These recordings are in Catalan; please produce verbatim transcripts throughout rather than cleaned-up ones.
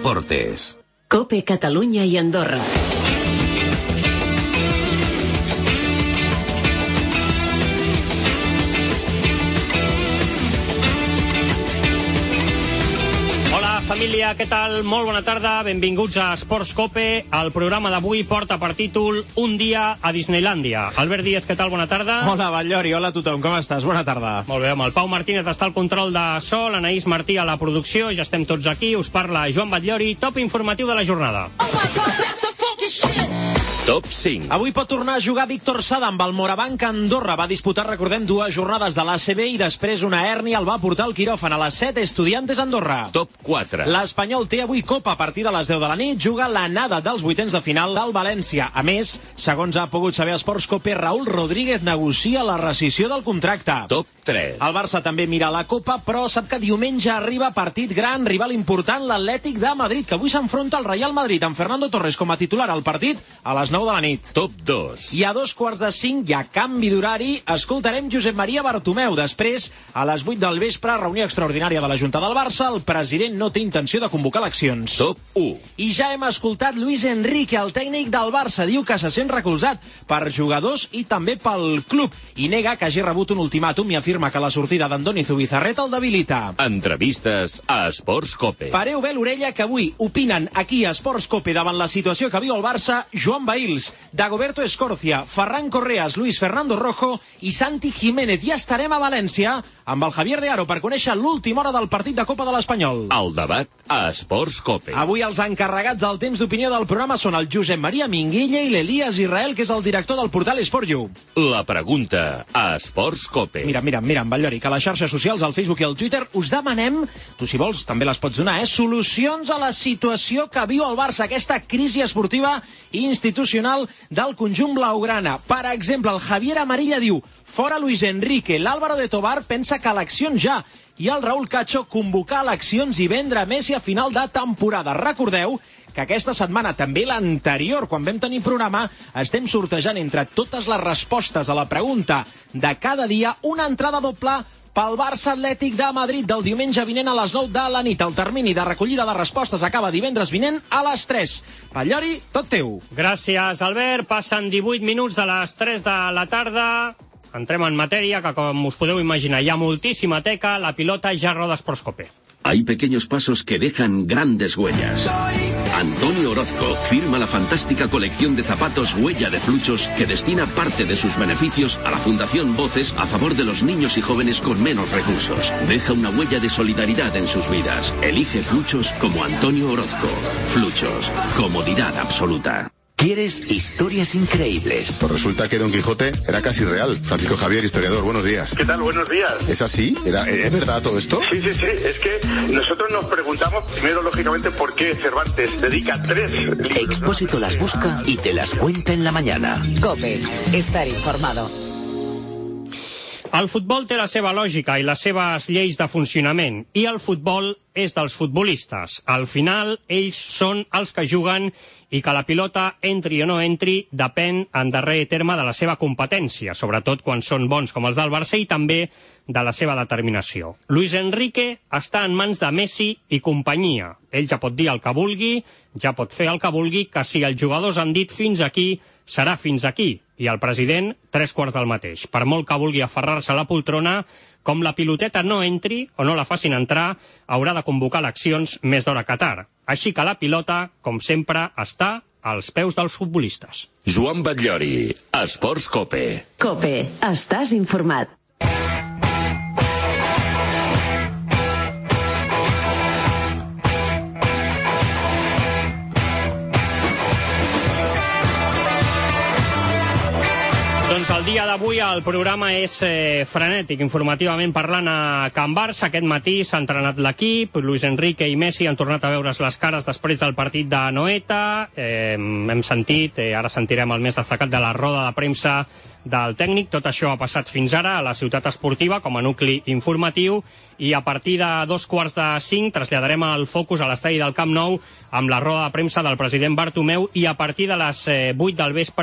Deportes. COPE Catalunya i Andorra. Família, què tal? Molt bona tarda, benvinguts a Esports COPE. El programa d'avui porta per títol Un dia a Disneylàndia. Albert Díez, què tal? Bona tarda. Hola, Batllori, hola a tothom, com estàs? Bona tarda. Molt bé, amb el Pau Martínez està al control de so, l'Anaïs Martí a la producció, ja estem tots aquí, us parla Joan Batllori, top informatiu de la jornada. Oh my God, that's the funky shit! Top cinc. Avui pot tornar a jugar Víctor Sada amb el Morabanc Andorra. Va disputar, recordem, dues jornades de l'A C B i després una hèrnia el va portar al quiròfan a les set Estudiantes Andorra. Top quatre. L'Espanyol té avui Copa a partir de les deu de la nit. Juga l'anada dels vuitens de final del València. A més, segons ha pogut saber Esports COPE, Raúl Rodríguez negocia la rescissió del contracte. Top tres. El Barça també mira la Copa, però sap que diumenge arriba partit gran, rival important, l'Atlètic de Madrid, que avui s'enfronta al Real Madrid amb Fernando Torres com a titular al partit a les nou de la nit. Top dos. I a dos quarts de cinc, i a canvi d'horari, escoltarem Josep Maria Bartomeu. Després, a les vuit del vespre, reunió extraordinària de la Junta del Barça. El president no té intenció de convocar eleccions. Top u. I ja hem escoltat Luis Enrique, el tècnic del Barça. Diu que se sent recolzat per jugadors i també pel club. I nega que hagi rebut un ultimàtum i afirma que la sortida d'Andoni Zubizarreta el debilita. Entrevistes a Esports COPE. Pareu bé l'orella que avui opinen aquí a Esports COPE davant la situació que viu el Barça Joan Bahils, Dagoberto Escorcia, Ferran Correas, Luis Fernando Rojo i Santi Jiménez. Ja estarem a València amb el Javier de Aro per conèixer l'última hora del partit de Copa de l'Espanyol. El debat a Esports COPE. Avui els encarregats del temps d'opinió del programa són el Josep Maria Minguella i l'Elias Israel, que és el director del portal Esportiu. La pregunta a Esports COPE. Mira, mira, mira, en Batllori, que a les xarxes socials, al Facebook i al Twitter, us demanem, tu si vols també les pots donar, eh, solucions a la situació que viu el Barça, aquesta crisi esportiva i institucional del conjunt blaugrana. Per exemple, el Javier Amarilla diu: fora Luis Enrique, l'Álvaro de Tobar pensa que eleccions ja, i el Raúl Cacho convocar eleccions i vendre Messi a final de temporada. Recordeu que aquesta setmana, també l'anterior, quan vam tenir programa, estem sortejant entre totes les respostes a la pregunta de cada dia una entrada doble pel Barça Atlètic de Madrid del diumenge vinent a les nou de la nit. El termini de recollida de respostes acaba divendres vinent a les tres. Batllori, tot teu. Gràcies, Albert. Passen divuit minuts de les tres de la tarda. Entrem en matèria, que com us podeu imaginar hi ha moltíssima teca. La pilota ja roda Esports COPE. Hay pequeños pasos que dejan grandes huellas. Antonio Orozco firma la fantástica colección de zapatos Huella de Fluchos que destina parte de sus beneficios a la Fundación Voces a favor de los niños y jóvenes con menos recursos. Deja una huella de solidaridad en sus vidas. Elige Fluchos como Antonio Orozco. Fluchos, comodidad absoluta. ¿Quieres historias increíbles? Pues resulta que Don Quijote era casi real. Francisco Javier, historiador, buenos días. ¿Qué tal? Buenos días. ¿Es así? ¿Era, ¿Es verdad todo esto? Sí, sí, sí. Es que nosotros nos preguntamos primero, lógicamente, por qué Cervantes dedica tres libros. Expósito las busca y te las cuenta en la mañana. COPE. Estar informado. El futbol té la seva lògica i les seves lleis de funcionament, i el futbol és dels futbolistes. Al final, ells són els que juguen i que la pilota entri o no entri depèn en darrer terme de la seva competència, sobretot quan són bons com els del Barça i també de la seva determinació. Luis Enrique està en mans de Messi i companyia. Ell ja pot dir el que vulgui, ja pot fer el que vulgui, que si els jugadors han dit fins aquí, serà fins aquí. I el president, tres quarts del mateix. Per molt que vulgui aferrar-se a la poltrona, com la piloteta no entri o no la facin entrar, haurà de convocar eleccions més d'hora que tard. Així que la pilota, com sempre, està als peus dels futbolistes. Joan Batllori, Esports COPE. COPE. Estàs informat. Doncs el dia d'avui el programa és eh, frenètic, informativament parlant a Can Barça. Aquest matí s'ha entrenat l'equip, Luis Enrique i Messi han tornat a veure's les cares després del partit de Noeta. Eh, hem sentit, eh, ara sentirem el més destacat de la roda de premsa del tècnic. Tot això ha passat fins ara a la ciutat esportiva com a nucli informatiu, i a partir de dos quarts de cinc traslladarem el focus a l'estadi del Camp Nou amb la roda de premsa del president Bartomeu, i a partir de les eh, vuit del vespre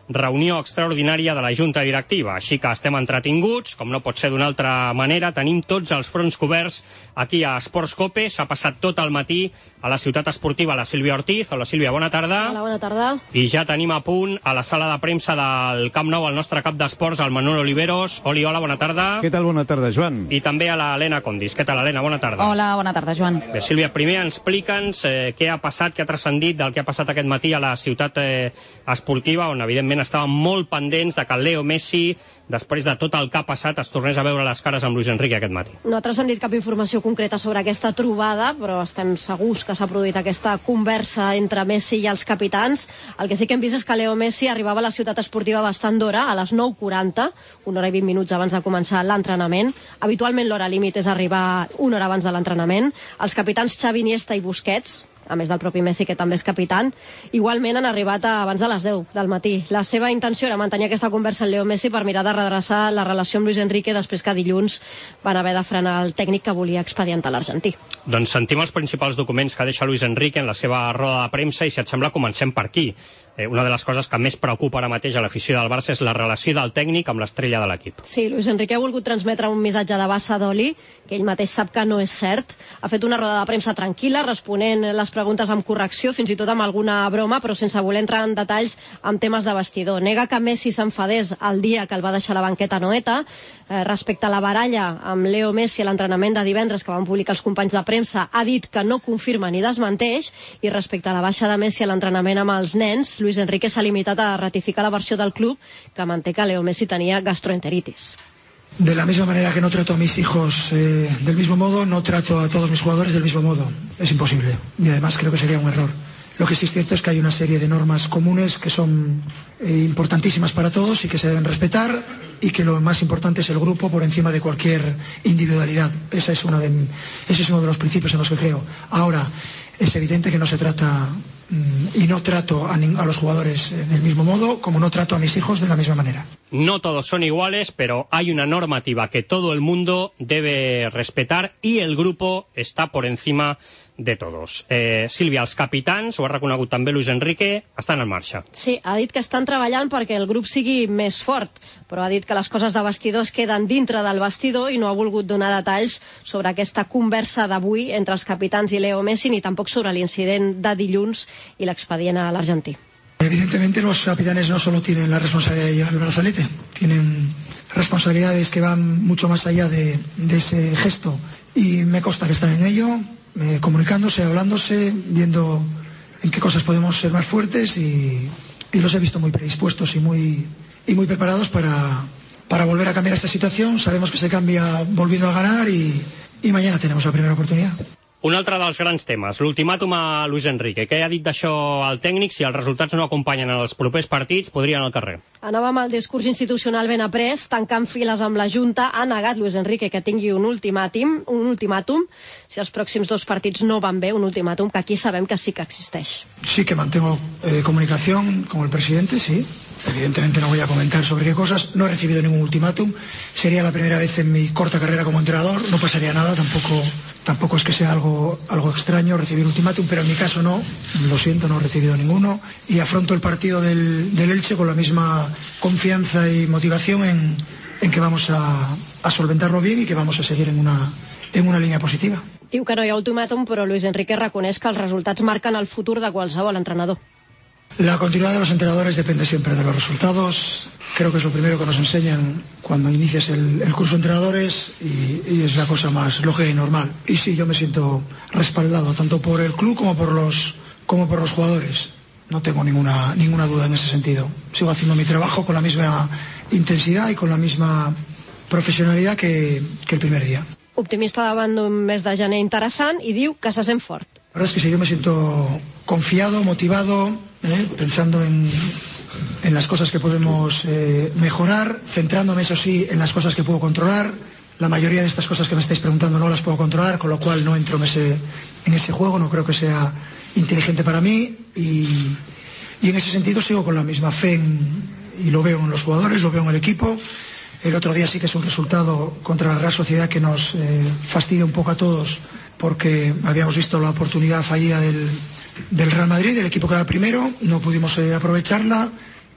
reunió extraordinària de la Junta Directiva. Així que estem entretinguts, com no pot ser d'una altra manera, tenim tots els fronts coberts aquí a Esports Cope. S'ha passat tot el matí a la ciutat esportiva la Sílvia Ortiz. Hola, Sílvia, bona tarda. Hola, bona tarda. I ja tenim a punt a la sala de premsa del Camp Nou el nostre cap d'esports, el Manuel Oliveros. Oli, hola, bona tarda. Què tal? Bona tarda, Joan. I també a l'Helena Condis. Què tal, Helena? Bona tarda. Hola, bona tarda, Joan. Bé, Sílvia, primer explica'ns eh, què ha passat, què ha transcendit del que ha passat aquest matí a la ciutat eh, esportiva, on evidentment estàvem molt pendents de que el Leo Messi, després de tot el que ha passat, es tornés a veure les cares amb Luis Enrique aquest matí. No ha transcendit cap informació concreta sobre aquesta trobada, però estem segurs que s'ha produït aquesta conversa entre Messi i els capitans. El que sí que hem vist és que Leo Messi arribava a la ciutat esportiva bastant d'hora, a les nou quaranta, una hora i vint minuts abans de començar l'entrenament. Habitualment l'hora límit és arribar una hora abans de l'entrenament. Els capitans Xavi, Iniesta i Busquets, a més del propi Messi, que també és capità, igualment han arribat abans de les deu del matí. La seva intenció era mantenir aquesta conversa amb Leo Messi per mirar de redreçar la relació amb Luis Enrique després que dilluns van haver de frenar el tècnic que volia expedientar l'argentí. Doncs sentim els principals documents que deixa Luis Enrique en la seva roda de premsa i, si et sembla, comencem per aquí. Eh, una de les coses que més preocupa ara mateix a l'afició del Barça és la relació del tècnic amb l'estrella de l'equip. Sí, Luis Enrique ha volgut transmetre un missatge de bassa d'oli, que ell mateix sap que no és cert. Ha fet una roda de premsa tranquil·la, responent les preguntes amb correcció, fins i tot amb alguna broma, però sense voler entrar en detalls amb temes de vestidor. Nega que Messi s'enfadés el dia que el va deixar la banqueta Noeta. Eh, respecte a la baralla amb Leo Messi a l'entrenament de divendres que van publicar els companys de premsa, ha dit que no confirma ni desmenteix, i respecte a la baixa de Messi a l'entrenament amb els nens, Luis Enrique s'ha limitat a ratificar la versió del club que manté que Leo Messi tenía gastroenteritis. De la misma manera que no trato a mis hijos eh, del mismo modo, no trato a todos mis jugadores del mismo modo. Es imposible. Y además creo que sería un error. Lo que sí es cierto es que hay una serie de normas comunes que son eh, importantísimas para todos y que se deben respetar, y que lo más importante es el grupo por encima de cualquier individualidad. Esa es una de, ese es uno de los principios en los que creo. Ahora, es evidente que no se trata... y no trato a, a los jugadores del mismo modo, como no trato a mis hijos de la misma manera. No todos son iguales, pero hay una normativa que todo el mundo debe respetar y el grupo está por encima de todos. Eh, Sílvia, els capitans, ho ha reconegut també Luis Enrique, estan en marxa. Sí, ha dit que estan treballant perquè el grup sigui més fort, però ha dit que les coses de vestidors queden dintre del vestidor i no ha volgut donar detalls sobre aquesta conversa d'avui entre els capitans i Leo Messi, ni tampoc sobre l'incident de dilluns i l'expedient a l'argentí. Evidentemente los capitanes no solo tienen la responsabilidad de llevar el brazalete, tienen responsabilidades que van mucho más allá de, de ese gesto, y me consta que están en ello, eh, comunicándose, hablándose, viendo en qué cosas podemos ser más fuertes, y, y los he visto muy predispuestos y muy, y muy preparados para, para volver a cambiar esta situación. Sabemos que se cambia volviendo a ganar, y, y mañana tenemos la primera oportunidad. Un altre dels grans temes, l'ultimàtum a Luis Enrique. Què ha dit d'això el tècnic? Si els resultats no acompanyen en els propers partits, podria anar al carrer. Anava amb el discurs institucional ben après, tancant files amb la Junta. Ha negat Luis Enrique que tingui un ultimàtum, un ultimàtum si els pròxims dos partits no van bé, un ultimàtum que aquí sabem que sí que existeix. Sí que mantengo eh, comunicación con el presidente, sí. Evidentemente no voy a comentar sobre qué cosas. No he recibido ningún ultimátum. Sería la primera vez en mi corta carrera como entrenador. No pasaría nada, tampoco, tampoco es que sea algo, algo extraño recibir ultimátum, pero en mi caso no. Lo siento, no he recibido ninguno. Y afronto el partido del, del Elche con la misma confianza y motivación en, en que vamos a, a solventarlo bien y que vamos a seguir en una, en una línea positiva. Diu que no hi ha ultimàtum, però Luis Enrique reconeix que els resultats marquen el futur de qualsevol entrenador. La continuidad de los entrenadores depende siempre de los resultados. Creo que es lo primero que nos enseñan cuando inicias el, el curso de entrenadores, y, y es la cosa más lógica y normal. Y sí, yo me siento respaldado tanto por el club como por los, como por los jugadores. No tengo ninguna, ninguna duda en ese sentido. Sigo haciendo mi trabajo con la misma intensidad y con la misma profesionalidad que, que el primer día. Optimista davant d'un mes de gener interessant, i diu que se sent fort. La verdad es que sí, yo me siento confiado, motivado, ¿eh? pensando en, en las cosas que podemos eh, mejorar, centrándome, eso sí, en las cosas que puedo controlar. La mayoría de estas cosas que me estáis preguntando no las puedo controlar, con lo cual no entro en ese, en ese juego, no creo que sea inteligente para mí, y, y en ese sentido sigo con la misma fe en, y lo veo en los jugadores, lo veo en el equipo. El otro día sí que es un resultado contra la Real Sociedad que nos eh, fastidia un poco a todos, porque habíamos visto la oportunidad fallida del, del Real Madrid, del equipo que va primero, no pudimos eh, aprovecharla,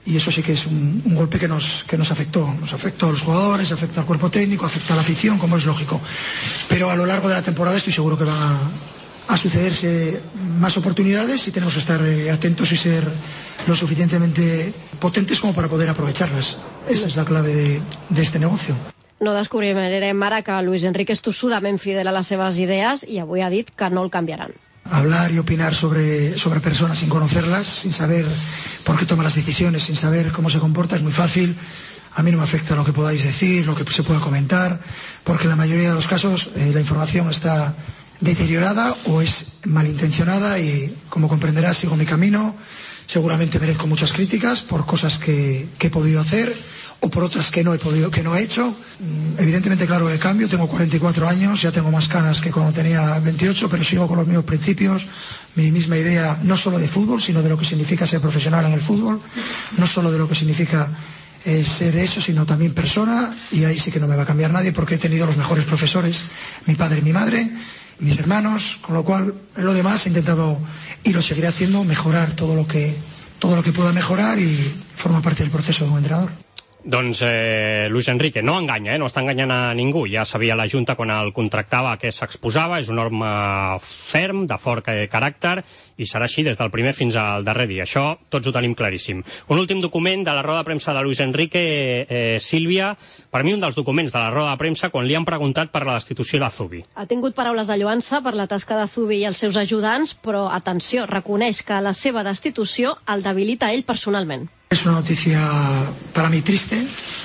y eso sí que es un, un golpe que nos, que nos afectó. Nos afectó a los jugadores, afecta al cuerpo técnico, afecta a la afición, como es lógico. Pero a lo largo de la temporada estoy seguro que van a, a sucederse más oportunidades y tenemos que estar eh, atentos y ser lo suficientemente potentes como para poder aprovecharlas. Esa es la clave de, de este negocio. No descobrirem ara que Luis Enrique és tossudament fidel a les seves idees i avui ha dit que no el canviaran. Hablar y opinar sobre, sobre personas sin conocerlas, sin saber por qué toma las decisiones, sin saber cómo se comporta, es muy fácil. A mí no me afecta lo que podáis decir, lo que se pueda comentar, porque en la mayoría de los casos eh, la información está deteriorada o es malintencionada y, como comprenderás, sigo mi camino. Seguramente merezco muchas críticas por cosas que, que he podido hacer o por otras que no he podido, que no he hecho. Evidentemente, claro, el cambio, tengo cuarenta y cuatro años, ya tengo más canas que cuando tenía veintiocho, pero sigo con los mismos principios, mi misma idea, no solo de fútbol, sino de lo que significa ser profesional en el fútbol, no solo de lo que significa eh, ser eso, sino también persona, y ahí sí que no me va a cambiar nadie, porque he tenido los mejores profesores, mi padre y mi madre, mis hermanos, con lo cual, en lo demás he intentado, y lo seguiré haciendo, mejorar todo lo que, todo lo que pueda mejorar, y forma parte del proceso de un entrenador. Doncs eh, Luis Enrique no enganya, eh? No està enganyant a ningú. Ja sabia la Junta quan el contractava que s'exposava, és un home ferm, de fort caràcter, i serà així des del primer fins al darrer dia. Això tots ho tenim claríssim. Un últim document de la roda de premsa de Luis Enrique, eh, Sílvia, per mi un dels documents de la roda de premsa quan li han preguntat per la destitució de Zubi. Ha tingut paraules de lloança per la tasca de Zubi i els seus ajudants, però, atenció, reconeix que la seva destitució el debilita ell personalment. Es una noticia para mí triste,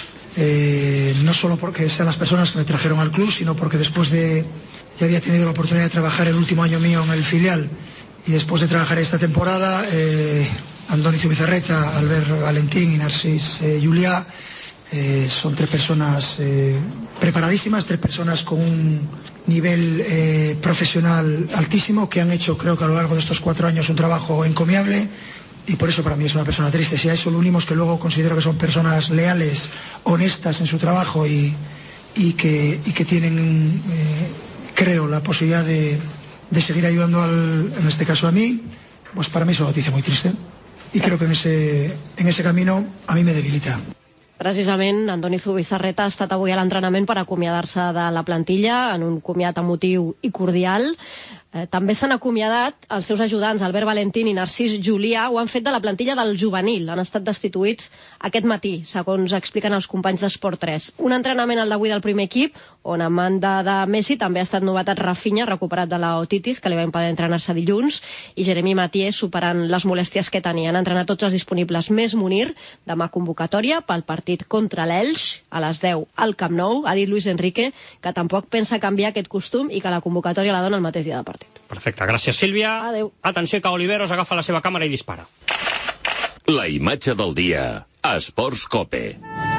eh, no solo porque sean las personas que me trajeron al club, sino porque después de, ya había tenido la oportunidad de trabajar el último año mío en el filial, y después de trabajar esta temporada, eh, Andoni Zubizarreta, Albert Valentín y Narcís eh, Juliá, eh, son tres personas eh, preparadísimas, tres personas con un nivel eh, profesional altísimo, que han hecho, creo que a lo largo de estos cuatro años, un trabajo encomiable. Y por eso para mí es una persona triste. Si a eso lo unimos que luego considero que son personas leales, honestas en su trabajo y, y, que, y que tienen, eh, creo, la posibilidad de, de seguir ayudando, al, en este caso a mí, pues para mí es una noticia muy triste. Y creo que en ese, en ese camino a mí me debilita. Precisament, Andoni Zubizarreta ha estat avui a l'entrenament per acomiadar-se de la plantilla en un comiat emotiu i cordial. Eh, també s'han acomiadat els seus ajudants, Albert Valentín i Narcís Julià, ho han fet de la plantilla del juvenil. Han estat destituïts aquest matí, segons expliquen els companys d'Esport tres. Un entrenament al d'avui del primer equip, on a banda de Messi també ha estat novetat Rafinha, recuperat de la otitis, que li va impedir entrenar-se dilluns, i Jeremy Mathieu superant les molèsties que tenia. Han entrenat tots els disponibles, més Munir, demà convocatòria pel partit contra l'Elx, a les deu al Camp Nou. Ha dit Luis Enrique que tampoc pensa canviar aquest costum i que la convocatòria la dona el mateix dia de partit. Perfecte, gràcies Sílvia. Adeu. Atenció que Oliveros agafa la seva càmera i dispara. La imatge del dia a Esports Cope.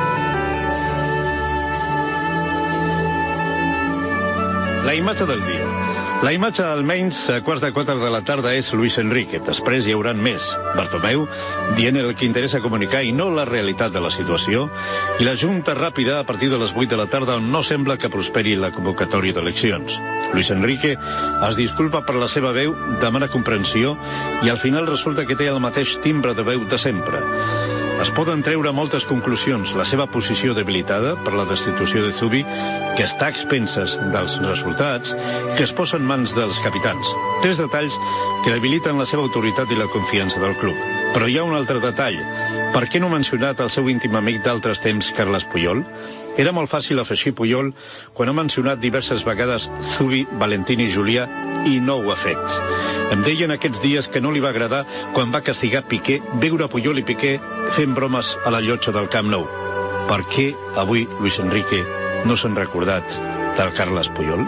La imatge del dia. La imatge, almenys a quarts de quatre de la tarda, és Luis Enrique. Després hi hauran més. Bartomeu, dient el que interessa comunicar i no la realitat de la situació. I la junta ràpida a partir de les vuit de la tarda, on no sembla que prosperi la convocatòria d'eleccions. Luis Enrique es disculpa per la seva veu, demana comprensió i al final resulta que té el mateix timbre de veu de sempre. Es poden treure moltes conclusions. La seva posició debilitada per la destitució de Zubi, que està a expenses dels resultats, que es posa en mans dels capitans. Tres detalls que debiliten la seva autoritat i la confiança del club. Però hi ha un altre detall. Per què no ha mencionat el seu íntim amic d'altres temps, Carles Puyol? Era molt fàcil afegir Puyol quan ha mencionat diverses vegades Zubi, Valentín i Julià, i no ho ha fet. Em deien aquests dies que no li va agradar quan va castigar Piqué veure Puyol i Piqué fent bromes a la llotja del Camp Nou. Per què avui Luis Enrique no s'han recordat del Carles Puyol?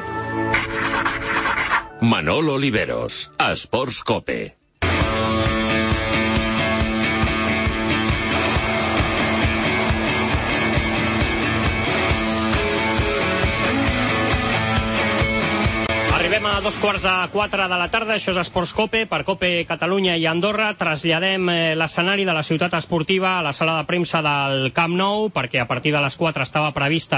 Manolo Oliveros, Esports Cope. Arribem a dos quarts de quatre de la tarda, això és Esports Cope, per Cope Catalunya i Andorra. Traslladem l'escenari de la ciutat esportiva a la sala de premsa del Camp Nou, perquè a partir de les quatre estava prevista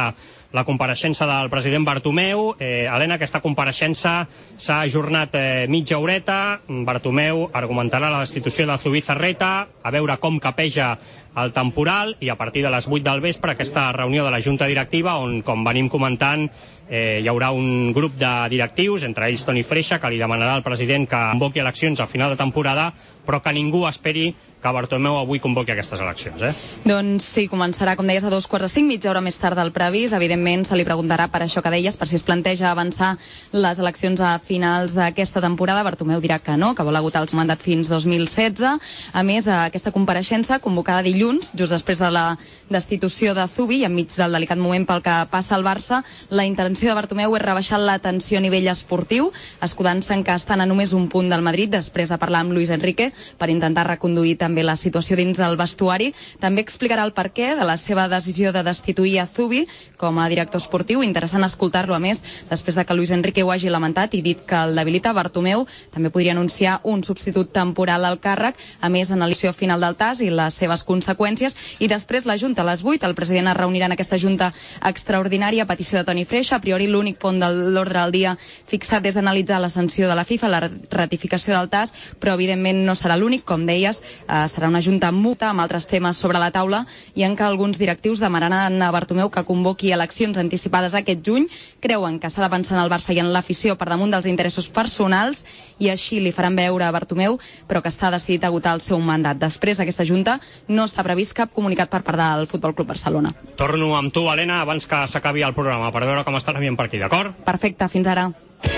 la compareixença del president Bartomeu. Eh, Helena, aquesta compareixença s'ha ajornat eh, mitja horeta. Bartomeu argumentarà la destitució de Zubizarreta, a veure com capeja el temporal, i a partir de les vuit del vespre aquesta reunió de la Junta Directiva on, com venim comentant, eh, hi haurà un grup de directius, entre ells Toni Freixa, que li demanarà al president que convoqui eleccions a final de temporada, però que ningú esperi que Bartomeu avui convoqui aquestes eleccions, eh? Doncs sí, començarà, com deies, a dos quarts de cinc, mitja hora més tard del previst. Evidentment, se li preguntarà per això que deies, per si es planteja avançar les eleccions a finals d'aquesta temporada. Bartomeu dirà que no, que vol agotar el seu mandat fins dos mil setze. A més, aquesta compareixença, convocada dilluns, just després de la destitució de Zubi, i enmig del delicat moment pel que passa al Barça, la intenció de Bartomeu és rebaixar la tensió a nivell esportiu, escudant-se en que estan a només un punt del Madrid, després de parlar amb Luis Enrique, per intentar reconduir també la situació dins del vestuari. També explicarà el perquè de la seva decisió de destituir a Zubi com a director esportiu. Interessant escoltar-lo, a més, després de que Luis Enrique ho hagi lamentat i dit que el debilita. Bartomeu també podria anunciar un substitut temporal al càrrec, a més, analització final del T A S i les seves conseqüències. I després la Junta a les vuit. El president es reunirà en aquesta Junta extraordinària a petició de Toni Freixa. A priori, l'únic punt de l'ordre del dia fixat és analitzar la sanció de la FIFA, la ratificació del T A S, però evidentment no serà l'únic. Com deies, eh, serà una junta muta amb altres temes sobre la taula i en què alguns directius demanaran a Bartomeu que convoqui eleccions anticipades aquest juny. Creuen que s'ha de pensar en el Barça i en l'afició per damunt dels interessos personals, i així li faran veure a Bartomeu, però que està decidit a agotar el seu mandat. Després d'aquesta junta no està previst cap comunicat per part del Futbol Club Barcelona. Torno amb tu, Helena, abans que s'acabi el programa, per veure com està l'ambient per aquí, d'acord? Perfecte, fins ara.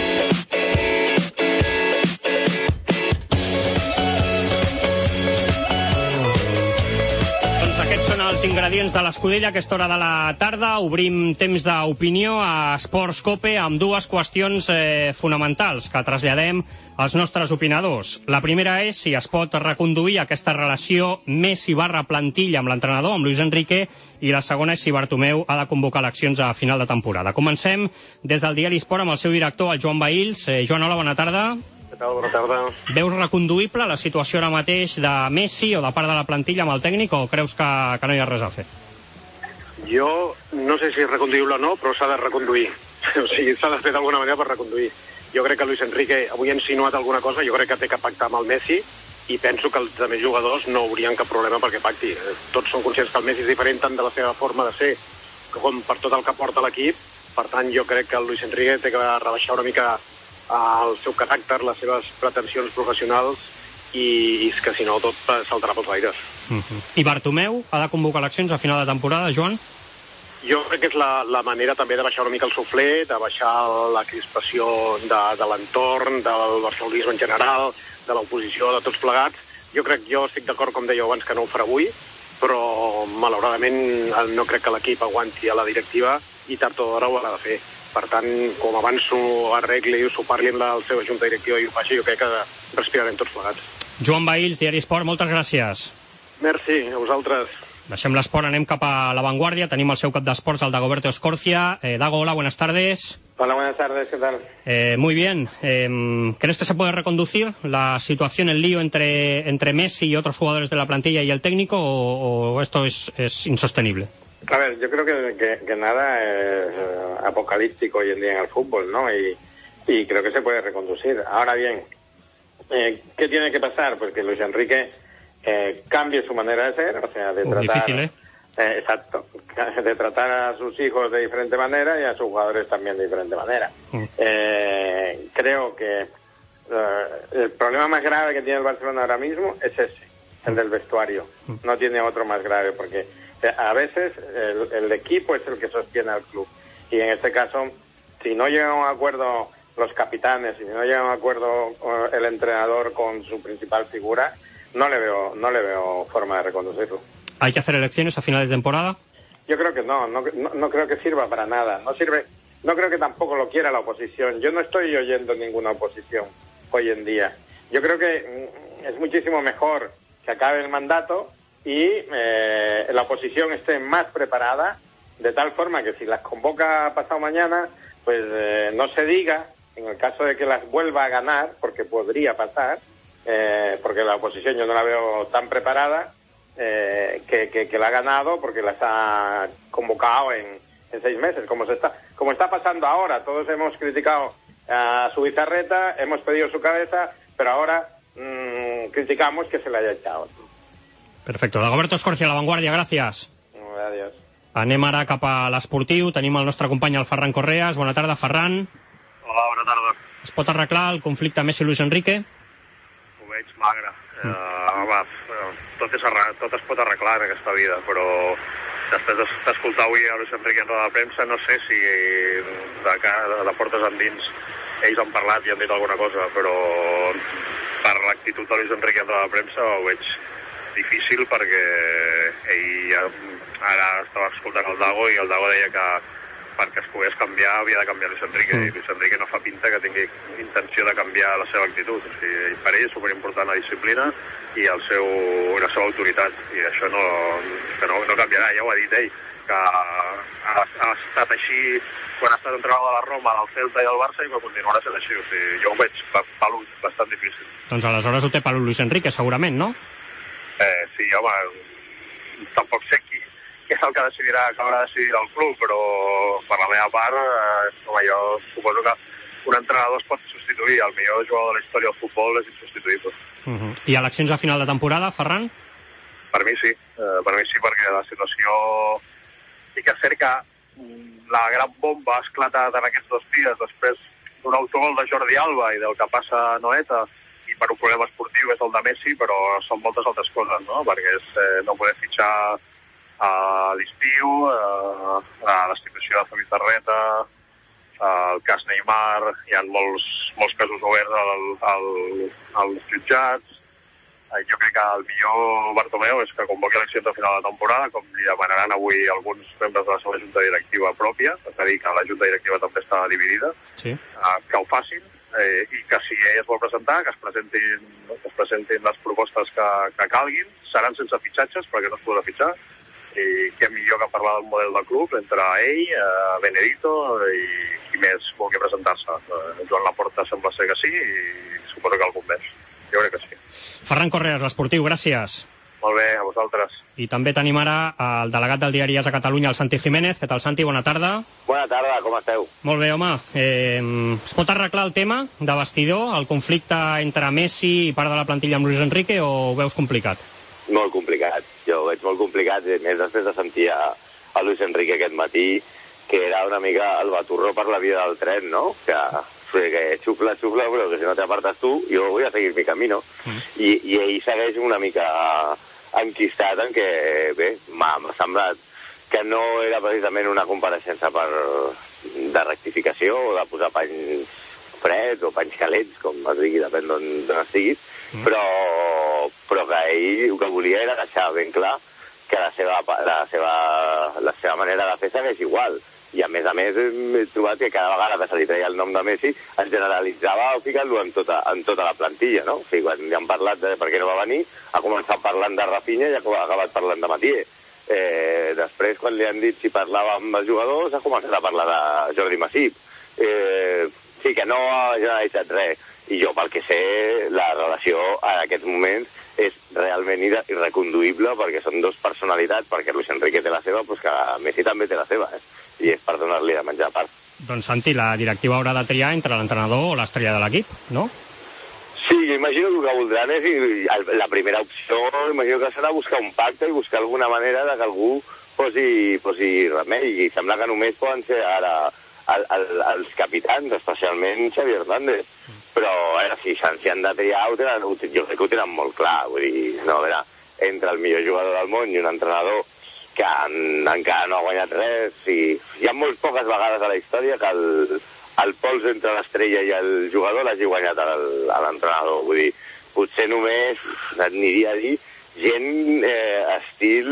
Els ingredients de l'Escudella a aquesta hora de la tarda. Obrim temps d'opinió a Esports Cope amb dues qüestions eh, fonamentals que traslladem als nostres opinadors. La primera és si es pot reconduir aquesta relació Messi barra plantilla amb l'entrenador, amb Luis Enrique, i la segona és si Bartomeu ha de convocar eleccions a final de temporada. Comencem des del diari Esport amb el seu director, el Joan Bahils. Eh, Joan, hola, bona tarda. Bona tarda. Veus reconduïble la situació ara mateix de Messi o de part de la plantilla amb el tècnic, o creus que, que no hi ha res a fer? Jo no sé si és reconduïble o no, però s'ha de reconduir. O sigui, s'ha de fer d'alguna manera per reconduir. Jo crec que Luis Enrique avui ha insinuat alguna cosa, jo crec que té que pactar amb el Messi, i penso que els altres jugadors no haurien cap problema perquè pacti. Tots són conscients que el Messi és diferent tant de la seva forma de ser com per tot el que porta l'equip. Per tant, jo crec que el Luis Enrique té que rebaixar una mica el seu caràcter, les seves pretensions professionals, i, i és que si no tot saltarà pels aires. Uh-huh. I Bartomeu ha de convocar eleccions a final de temporada, Joan? Jo crec que és la, la manera també de baixar una mica el suflé, de baixar la crispació de, de l'entorn, del barcelonisme en general, de l'oposició, de tots plegats. Jo crec, jo estic d'acord, com dèieu abans, que no ho farà avui, però malauradament no crec que l'equip aguanti a la directiva, i tard o d'hora ho ha de fer. Per tant, com abans s'ho arregli, s'ho parli amb la seva junta directiva i ho faci, jo crec que respirarem tots plegats. Joan Bahils, Diari Esport, moltes gràcies. Merci, a vosaltres. Deixem l'esport, anem cap a La Vanguardia. Tenim el seu cap d'esports, el Dagoberto Escorcia. Eh, Dago, hola, buenas tardes. Hola, buenas tardes, ¿qué tal? Eh, muy bien. Eh, ¿Crees que se puede reconducir la situación, el lío entre, entre Messi y otros jugadores de la plantilla y el técnico, o, o esto es, es insostenible? A ver, yo creo que, que, que nada es uh, apocalíptico hoy en día en el fútbol, ¿no? Y, y creo que se puede reconducir. Ahora bien, eh, ¿qué tiene que pasar? Pues que Luis Enrique eh, cambie su manera de ser, o sea, de Muy tratar... difícil, ¿eh? Eh, exacto, de tratar a sus hijos de diferente manera y a sus jugadores también de diferente manera. Mm. Eh, creo que uh, el problema más grave que tiene el Barcelona ahora mismo es ese, el del vestuario. Mm. No tiene otro más grave, porque a veces el, el equipo es el que sostiene al club, y en este caso, si no llegan a un acuerdo los capitanes, si no llegan a un acuerdo el entrenador con su principal figura, no le veo no le veo forma de reconducirlo. ¿Hay que hacer elecciones a final de temporada? Yo creo que no, no, no, no creo que sirva para nada. No sirve, no creo que tampoco lo quiera la oposición. Yo no estoy oyendo ninguna oposición hoy en día. Yo creo que es muchísimo mejor que acabe el mandato y eh, la oposición esté más preparada, de tal forma que si las convoca pasado mañana, pues eh, no se diga, en el caso de que las vuelva a ganar, porque podría pasar, eh, porque la oposición yo no la veo tan preparada, eh, que, que, que la ha ganado porque las ha convocado en, en seis meses, como se está, como está pasando ahora. Todos hemos criticado a su bizarreta, hemos pedido su cabeza, pero ahora mmm, criticamos que se le haya echado. Perfecto. Dagoberto Escorcia, La Vanguardia, gràcies. Adiós. Anem ara cap a l'esportiu. Tenim el nostre company, el Ferran Correas. Bona tarda, Ferran. Hola, bona tarda. Es pot arreglar el conflicte Messi-Luis Enrique? Ho veig magre. Mm. Uh, va, tot, és arreglar, tot es pot arreglar en aquesta vida, però després d'escoltar avui a Luis Enrique en roda de premsa, no sé si de, de, de portes endins ells han parlat i han dit alguna cosa, però per l'actitud de Luis Enrique en roda de premsa ho veig difícil, perquè ell ara estava escoltant el Dago i el Dago deia que perquè es pogués canviar havia de canviar Luis Enrique, mm. i Luis Enrique no fa pinta que tingui intenció de canviar la seva actitud. O sigui, per ell és superimportant la disciplina i el seu, la seva autoritat, i això no, que no, no canviarà. Ja ho ha dit ell, que ha, ha estat així quan ha estat entrenador de la Roma, del Celta i del Barça, i que continuarà sent així. O sigui, jo ho veig pelut, bastant difícil. Doncs aleshores ho té pelut Luis Enrique, segurament, no? Eh, sí, home, tampoc sé qui, què és el que decidirà, que haurà de decidir el club, però per la meva part, eh, home, jo suposo que un entrenador es pot substituir, el millor jugador de la història del futbol és insubstituïble. Uh -huh. I eleccions a final de temporada, Ferran? Per mi sí, eh, per mi sí, perquè la situació... Sí que és cert que la gran bomba ha esclatat en aquests dos dies després d'un autogol de Jordi Alba i del que passa a Noeta, i per un problema esportiu és el de Messi, però són moltes altres coses, no? Perquè és eh, no poder fitxar a l'estiu, eh, a l'estimulació de Zubizarreta, el cas Neymar, hi ha molts, molts casos oberts al, al, als jutjats. Eh, jo crec que el millor Bartomeu és que convoqui eleccions a final de temporada, com li demanaran avui alguns membres de la seva junta directiva pròpia, és a dir, que la junta directiva també està dividida, sí. eh, que ho facin, eh, i que si ell es vol presentar, que es presentin, que es presentin les propostes que, que calguin, seran sense fitxatges, perquè no es podrà fitxar, i què millor que parlar del model del club entre ell, eh, Benedito i qui més vulgui presentar-se. Eh, Joan Laporta sembla ser que sí, i suposo que algun més. Jo crec que sí. Ferran Correas, l'Esportiu, gràcies. Molt bé, a vosaltres. I també tenim ara el delegat del diari As a Catalunya, el Santi Jiménez. Què tal, Santi? Bona tarda. Bona tarda, com esteu? Molt bé, home. Eh, es pot arreglar el tema de vestidor, el conflicte entre Messi i part de la plantilla amb Luis Enrique, o ho veus complicat? Molt complicat. Jo ho veig molt complicat, més després de sentir a, a Luis Enrique aquest matí, que era una mica el baturró per la via del tren, no? Que, que xupla, xupla, però que si no t'apartes tu, jo vull a seguir mi camino. Mm. I, I ell segueix una mica enquistat en què, bé, m'ha semblat que no era precisament una compareixença per, de rectificació o de posar panys freds o panys calents, com es digui, depèn d'on estiguis, mm. però, però que ell el que volia era deixar ben clar que la seva, la seva, la seva manera de fer segueix igual. I a més a més he trobat que cada vegada que se li treia el nom de Messi es generalitzava ficant-lo en, tota, en tota la plantilla, no? O sigui, quan ja han parlat de per què no va venir, ha començat parlant de Rafinha i ha acabat parlant de Mathieu. Eh, després, quan li han dit si parlava amb els jugadors, ha començat a parlar de Jordi Masip. Eh, sí, que no ha generalitzat res. I jo, pel que sé, la relació en aquests moments és realment irreconduïble, perquè són dos personalitats, perquè Luis Enrique té la seva, doncs que Messi també té la seva, eh? I és per donar-li de menjar a part. Doncs, Santi, la directiva haurà de triar entre l'entrenador o l'estrella de l'equip, no? Sí, jo imagino que el que voldran és, la primera opció, imagino que serà buscar un pacte i buscar alguna manera de que algú posi, posi remei, i sembla que només poden ser ara el, el, els capitans, especialment Xavi Hernández. Però, a veure, si s'hi han de triar, ho tenen, jo crec que ho tenen molt clar, vull dir, no, a veure, entre el millor jugador del món i un entrenador que en, encara no ha guanyat res, i hi ha molt poques vegades a la història que el, el pols entre l'estrella i el jugador l'hagi guanyat a l'entrenador. Vull dir, potser només aniria a dir gent eh, estil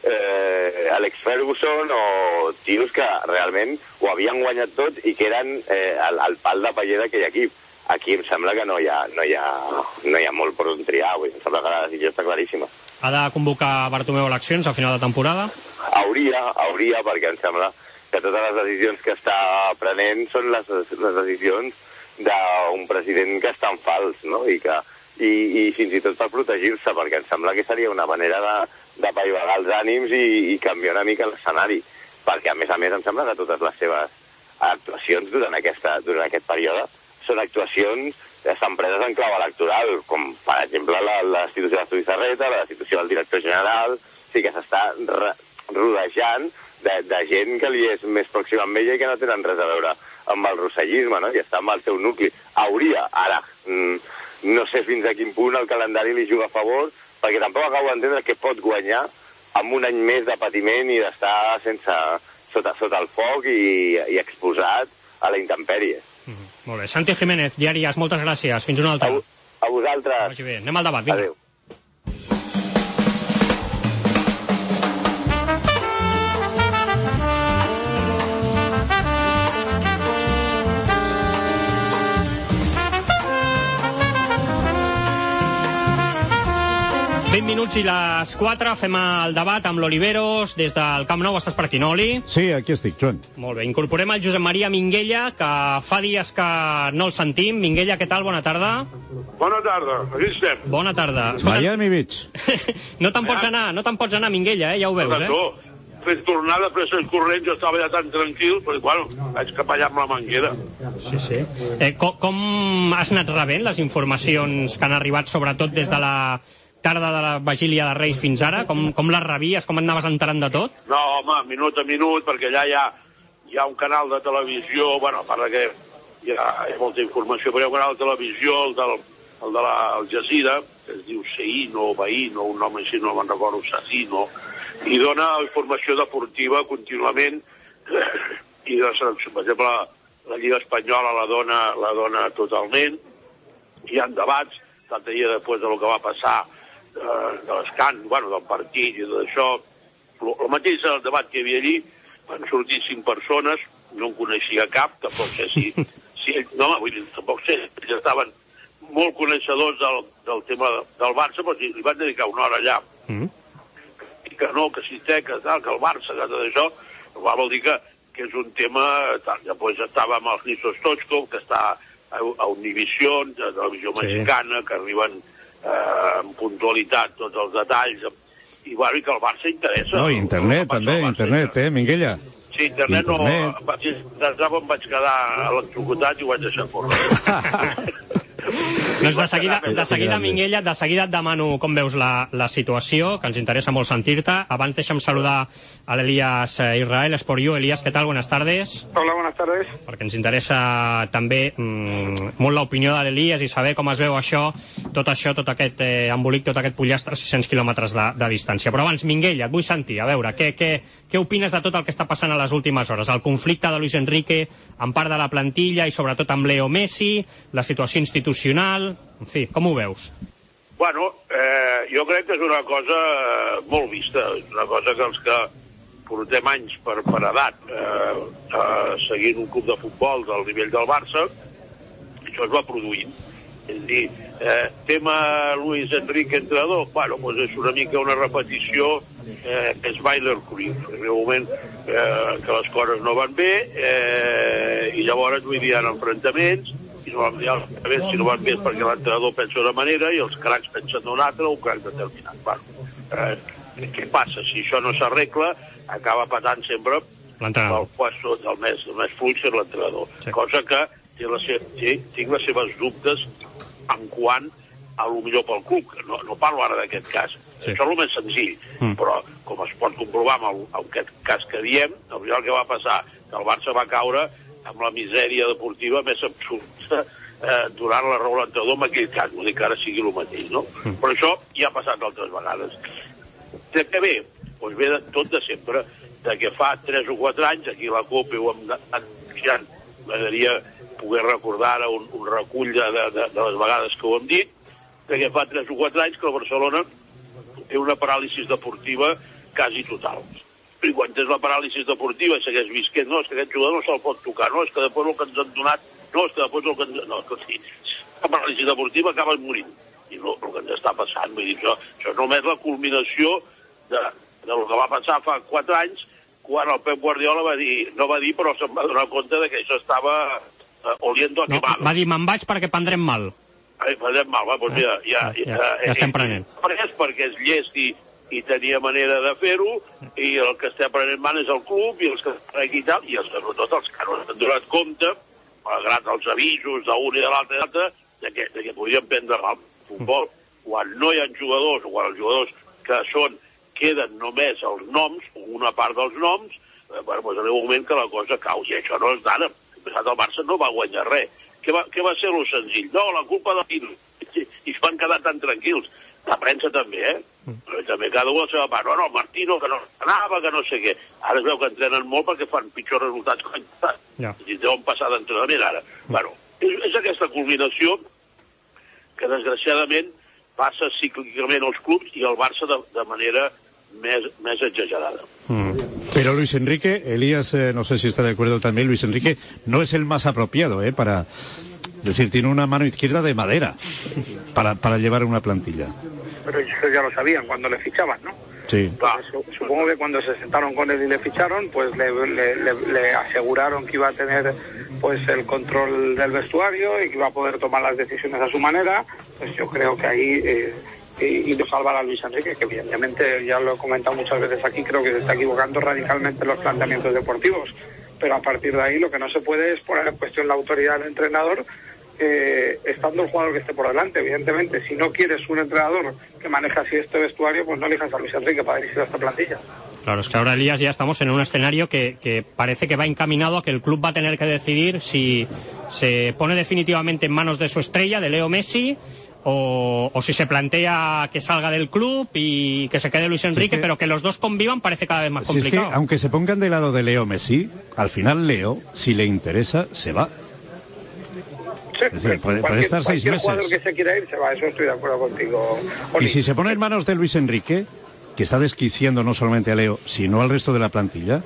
eh, Alex Ferguson o tios que realment ho havien guanyat tot i que eren eh, el, el pal de paller d'aquell equip. Aquí em sembla que no hi ha, no hi ha, no hi ha molt per on triar, vull dir, em sembla que la decisió està claríssima. Ha de convocar Bartomeu eleccions a final de temporada? Hauria, hauria, perquè em sembla que totes les decisions que està prenent són les, les decisions d'un president que està en fals, no? I, que, i, i fins i tot per protegir-se, perquè em sembla que seria una manera de, de paivagar els ànims i, i canviar una mica l'escenari. perquè a més a més em sembla que totes les seves actuacions durant, aquesta, durant aquest període són actuacions que estan preses en clau electoral, com per exemple la, la destitució de Zubizarreta, la destitució del director general, o sigui que s'està rodejant de, de gent que li és més pròxima amb ella i que no tenen res a veure amb el rossellisme, no? I està amb el seu nucli. Hauria, ara, mm, no sé fins a quin punt el calendari li juga a favor, perquè tampoc acabo d'entendre que pot guanyar amb un any més de patiment i d'estar sense, sota, sota el foc i, i exposat a la intempèrie. Mm-hmm. Molt bé. Santi Jiménez, Diàries, moltes gràcies. Fins una altra. A, a vosaltres. Vagi bé. Anem al debat, vinga. Adéu. vint minuts i les quatre, fem el debat amb l'Oliveros des del Camp Nou. Estàs per aquí, no, Oli? Sí, aquí estic, Joan. Molt bé, incorporem el Josep Maria Minguella, que fa dies que no el sentim. Minguella, què tal? Bona tarda. Bona tarda, aquí estem. Bona tarda. Miami Beach. no te'n pots anar, no te'n pots anar, Minguella, eh? Ja ho veus, eh? No, fes tornar després els corrents, jo estava ja tan tranquil, però bueno, vaig cap allà amb la manguera. Sí, sí. Eh, com, com has anat rebent les informacions que han arribat, sobretot des de la tarda de la Vigília de Reis fins ara? Com, com les rebies? Com et anaves enterant de tot? No, home, minut a minut, perquè allà hi ha, hi ha un canal de televisió, bueno, a part que hi ha, hi ha molta informació, però hi ha un canal de televisió, el, del, el de la Al Jazeera, que es diu Seino, o Baino, un nom així, no me'n recordo, Sacino, i dona informació deportiva contínuament, i de selecció, per exemple, la, la Lliga Espanyola la dona, la dona totalment, hi ha debats, tant dia després del que va passar de l'escant, bueno, del partit i tot això. El mateix el debat que hi havia allí, van sortir cinc persones, no en coneixia cap, tampoc sé si... si no, vull dir, tampoc sé, ells estaven molt coneixedors del, del tema del Barça, però si li van dedicar una hora allà, mm. i que no, que si té, que tal, que el Barça, que tot això, vol dir que, que és un tema... Tal. Després estava amb els Nisos Stoichkov, que està a, a Univision, de televisió sí. mexicana, que arriben Eh, amb puntualitat tots els detalls, i bueno, i que el Barça interessa. No, internet també, internet, eh, Minguella? Sí, internet, internet. no, vaig, em vaig quedar electrocutat i ho vaig deixar fora. Doncs de seguida, de seguida, Minguella, de seguida et demano com veus la, la situació, que ens interessa molt sentir-te. Abans deixa'm saludar a l'Elias Israel, Sport U. Elias, ¿qué tal? Buenas tardes. Hola, buenas tardes. Perquè ens interessa també mmm, molt l'opinió de l'Elias i saber com es veu això, tot això, tot aquest eh, embolic, tot aquest pollastre a sis-cents quilòmetres de, de distància. Però abans, Minguella, et vull sentir, a veure, què, què, què opines de tot el que està passant a les últimes hores? El conflicte de Luis Enrique amb part de la plantilla i sobretot amb Leo Messi, la situació institucional, en fi, com ho veus? Bueno, eh, jo crec que és una cosa molt vista, és una cosa que els que portem anys per, per edat eh, eh, seguint un club de futbol del nivell del Barça, això es va produint. És a dir, eh, tema Luis Enrique entrenador, bueno, doncs és una mica una repetició eh, és Weiler Cruyff. En un moment eh, que les coses no van bé eh, i llavors vull dir, hi ha enfrontaments i no van bé, si no van bé és perquè l'entrenador pensa d'una manera i els cracs pensen d'una altra o un crac determinat. Bueno, eh, què passa? Si això no s'arregla, acaba patant sempre el puesto del més, del més fluix és l'entrenador. Sí. Cosa que té la se té, tinc les seves dubtes en quant a lo millor pel club, que no, no parlo ara d'aquest cas. Sí. Això és el més senzill, mm. però com es pot comprovar amb, el, amb aquest cas que diem, el que va passar, que el Barça va caure amb la misèria deportiva més absurda eh, donant la raó a l'entrenador en aquell cas, vull dir que ara sigui el mateix, no? Mm. Però això ja ha passat altres vegades. De què ve? Doncs ve de, tot de sempre, de que fa tres o quatre anys, aquí a la Copa ho hem anat, m'agradaria poder recordar ara un, un recull de, de, de les vegades que ho hem dit, que fa tres o quatre anys que el Barcelona té una paràlisi deportiva quasi total. I quan tens la paràlisi deportiva segueix visquent, no, és que aquest jugador no se'l pot tocar, no, és que després el que ens han donat, no, és que després el que ens... No, és que sí, la paràlisi deportiva acaba morint. I no, el que ens està passant, vull dir, això, això és només la culminació de, de lo que va passar fa quatre anys, quan el Pep Guardiola va dir, no va dir, però se'n va donar compte de que això estava uh, oliendo a quemado. No, va dir, me'n vaig perquè prendrem mal. Ai, prendrem mal, va, doncs ja, ja, ja, ja, ja estem prenent. Pres perquè és llest i, i tenia manera de fer-ho, i el que està prenent man és el club, i els que estan aquí i tal, i els, sobretot els que no s'han donat compte, malgrat els avisos d'un i de l'altre, de, de, que, de que podien prendre mal futbol. Quan no hi ha jugadors, o quan els jugadors que són, queden només els noms, o una part dels noms, eh, bueno, doncs en un moment que la cosa cau, i això no és d'ara. El Barça no va guanyar res. Què va, què va ser lo senzill? No, la culpa de Tino. I es van quedar tan tranquils. La premsa també, eh? Però també cada un a la seva part. No, no, Martino, que no anava, que no sé què. Ara es veu que entrenen molt perquè fan pitjors resultats que l'any passat. Ja. I deuen passar d'entrenament ara. Mm. Bueno, és, és aquesta culminació que, desgraciadament, passa cíclicament als clubs i al Barça de, de manera més, més exagerada. Mm. Pero Luis Enrique, Elías, eh, no sé si está de acuerdo también, Luis Enrique no es el más apropiado, ¿eh? Para... Es decir, tiene una mano izquierda de madera para, para llevar una plantilla. Pero ellos ya lo sabían cuando le fichaban, ¿no? Sí. Pues, supongo que cuando se sentaron con él y le ficharon, pues le, le, le, le aseguraron que iba a tener pues el control del vestuario y que iba a poder tomar las decisiones a su manera. Pues yo creo que ahí... Eh, y, y no salvar a Luis Enrique, que evidentemente, ya lo he comentado muchas veces aquí, creo que se está equivocando radicalmente en los planteamientos deportivos. Pero a partir de ahí lo que no se puede es poner en cuestión la autoridad del entrenador, eh, estando el jugador que esté por delante. Evidentemente, si no quieres un entrenador que maneja así este vestuario, pues no elijas a Luis Enrique para dirigir a esta plantilla. Claro, es que ahora, Elías, ya estamos en un escenario que, que parece que va encaminado a que el club va a tener que decidir si se pone definitivamente en manos de su estrella, de Leo Messi, o, o si se plantea que salga del club y que se quede Luis Enrique, sí, que... pero que los dos convivan parece cada vez más complicado. Si es que, aunque se pongan del lado de Leo Messi, al final Leo, si le interesa, se va. Sí, es decir, puede, puede estar seis meses. Cualquier jugador que se quiera ir se va, eso estoy de acuerdo contigo. Oli. Y si se pone en manos de Luis Enrique, que está desquiciando no solamente a Leo, sino al resto de la plantilla,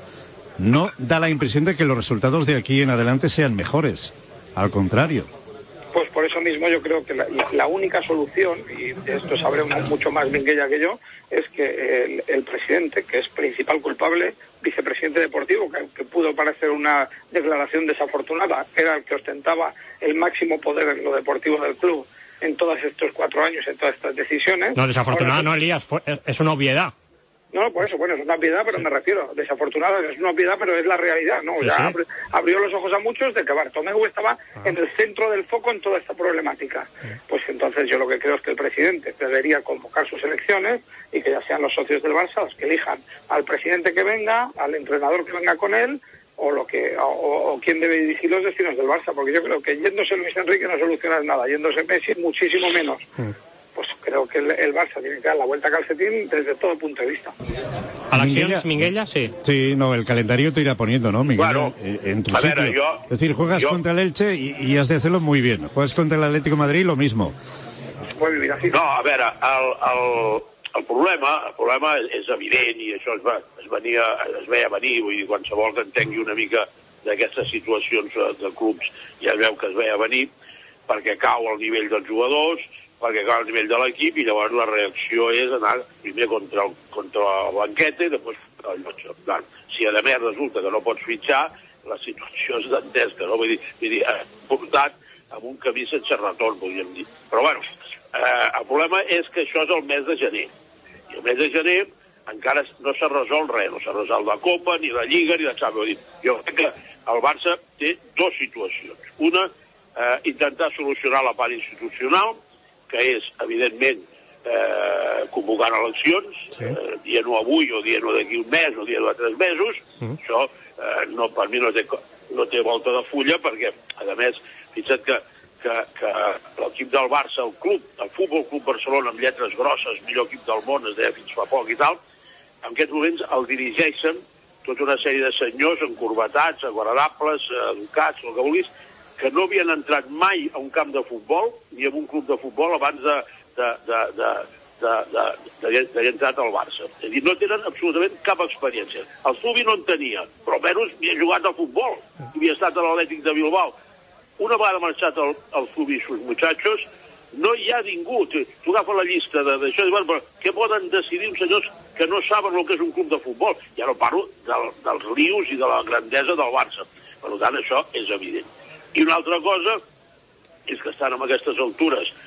no da la impresión de que los resultados de aquí en adelante sean mejores. Al contrario. Pues por eso mismo yo creo que la, la única solución, y de esto sabré mucho más Minguella que yo, es que el, el presidente, que es principal culpable, vicepresidente deportivo, que, que pudo parecer una declaración desafortunada, era el que ostentaba el máximo poder en lo deportivo del club en todos estos cuatro años, en todas estas decisiones. No, desafortunada no, Elías, fue, es, es una obviedad. No, por eso, bueno, es una obviedad, pero sí. Me refiero, desafortunada, es una obviedad, pero es la realidad, ¿no? Sí, ya sí. Abri, abrió los ojos a muchos de que Bartomeu estaba ah. en el centro del foco en toda esta problemática. Sí. Pues entonces yo lo que creo es que el presidente debería convocar sus elecciones y que ya sean los socios del Barça los que elijan al presidente que venga, al entrenador que venga con él, o lo que o, o quién debe dirigir los destinos del Barça, porque yo creo que yéndose Luis Enrique no soluciona nada, yéndose Messi muchísimo menos. Sí. Pues creo que el, el Barça tiene que dar la vuelta a calcetín desde todo punto de vista. ¿Elecciones, Minguella? Sí. Sí, no, el calendario te irá poniendo, ¿no, Minguella? Bueno, en tu sitio. Ver, yo, es decir, juegas yo... contra el Elche y, y has de hacerlo muy bien. Juegas contra el Atlético de Madrid, lo mismo. Puede vivir así. No, a veure, el, el, el problema, el problema és evident i això es, va, es, venia, es veia venir, vull dir, qualsevol que entengui una mica d'aquestes situacions de clubs ja es veu que es veia venir, perquè cau el nivell dels jugadors, perquè cau el nivell de l'equip i llavors la reacció és anar primer contra el, contra el banquete i després contra el llotge. Clar, si a més resulta que no pots fitxar, la situació és dantesca, no? Vull dir, vull dir ha portat amb un camí sense retorn, podríem dir. Però bueno, eh, el problema és que això és el mes de gener. I el mes de gener encara no s'ha resolt res, no s'ha resolt la Copa, ni la Lliga, ni la Champions. Jo crec que el Barça té dues situacions. Una, eh, intentar solucionar la part institucional, que és, evidentment, eh, convocant eleccions, sí. eh, dient-ho avui o dient-ho d'aquí un mes o dient-ho a tres mesos, mm. això eh, no, per mi no té, no té volta de fulla, perquè, a més, fixa't que, que, que l'equip del Barça, el club, el Futbol Club Barcelona, amb lletres grosses, millor equip del món, es deia fins fa poc i tal, en aquests moments el dirigeixen tota una sèrie de senyors encorbatats, agradables, educats, el que vulguis, que no havien entrat mai a un camp de futbol ni a un club de futbol abans de, de, de, de, de, de, de, d'haver entrat al Barça. És a dir, no tenen absolutament cap experiència. El Zubi no en tenia, però almenys havia jugat al futbol, havia estat a l'Atlètic de Bilbao. Una vegada marxat el, el Zubi i sus muchachos, no hi ha ningú. Tu, tu agafes la llista d'això i dius, però què poden decidir uns senyors que no saben el que és un club de futbol? Ja no parlo del, dels lius i de la grandesa del Barça. Per tant, això és evident. I una altra cosa és que estan en aquestes altures